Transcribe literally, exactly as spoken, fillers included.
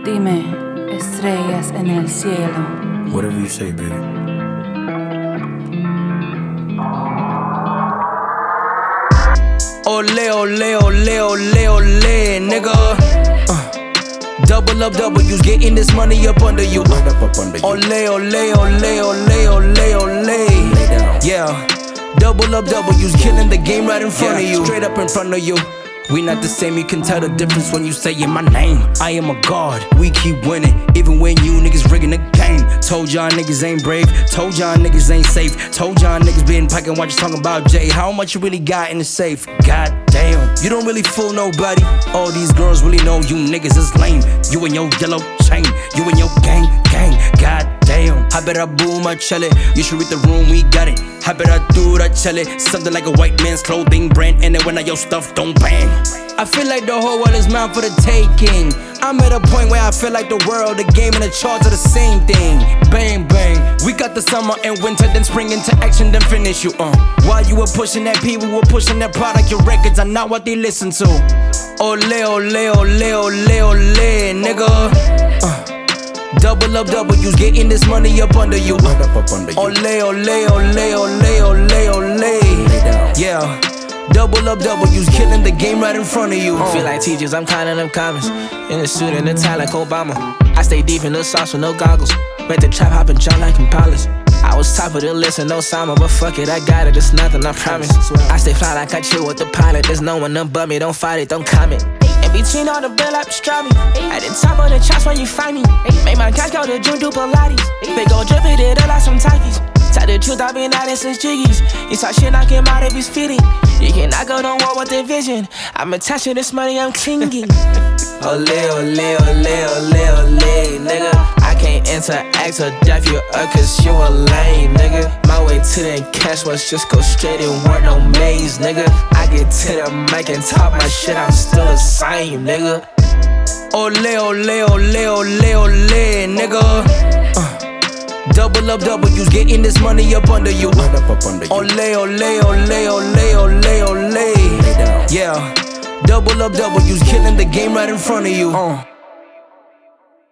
Dime, estrellas en el cielo. Whatever you say, baby. Ole, ole, ole, ole, ole, nigga. Uh, double up W's, getting this money up under you. Right up, up under you. Ole, ole, ole, ole, ole, ole. Lay down. Yeah. Double up W's, killing the game right in front Yeah. of you. Straight up in front of you. We not the same, you can tell the difference when you saying my name. I am a god, we keep winning, even when you niggas rigging the game. Told y'all niggas ain't brave, told y'all niggas ain't safe. Told y'all niggas been packing watches talking about Jay. How much you really got in the safe? God damn, you don't really fool nobody. All these girls really know you niggas is lame. You and your yellow chain, you and your gang, gang. God damn, I bet I boom my celly. You should read the room, we got it. I bet I do that celly. Something like a white man's clothing brand, and then when I your stuff don't bang. I feel like the whole world is mine for the taking. I'm at a point where I feel like the world, the game, and the charts are the same thing. Bang, bang. We got the summer and winter, then spring into action, then finish you, uh. While you were pushing that P, we were pushing that product. Your records are not what they listen to. Ole, ole, ole, ole, ole, nigga. Uh. Double up W's, getting this money up under you. Right up, up under you. Ole, ole, ole, ole, ole, ole. Lay down. Yeah. Double up W's, killing the game right in front of you. Feel like teachers, I'm counting them comments. In the suit and the tie like Obama. I stay deep in the sauce with no goggles. Make the trap hop and jump like Impalas. I was top of the list and no Sama, but fuck it, I got it, it's nothing, I promise. I stay fly like I chill with the pilot. There's no one above me, don't fight it, don't comment. In between all the bill up, strap me. At the top of the charts where you find me. Make my cash go to June do Pilates. They go drippin' it up like some Takis. Tell the truth, I've been at it since Jiggies. You talk shit, knock him out if he's fitting. You cannot go to war with the vision. I'm attached to this money, I'm clinging. Ole, ole, ole, ole, ole, nigga. I can't interact or deaf you up cause you a lame, nigga. My way to the cash was just go straight and work no maze, nigga. I get to the mic and talk my shit, I'm still the same, nigga. Ole, ole, ole, ole, ole, nigga. Uh. Double up W's, getting this money up under you. Right up, up under you. Ole, ole, ole, ole, ole, ole. Lay down. Yeah. Double up W's, killing the game right in front of you. Uh.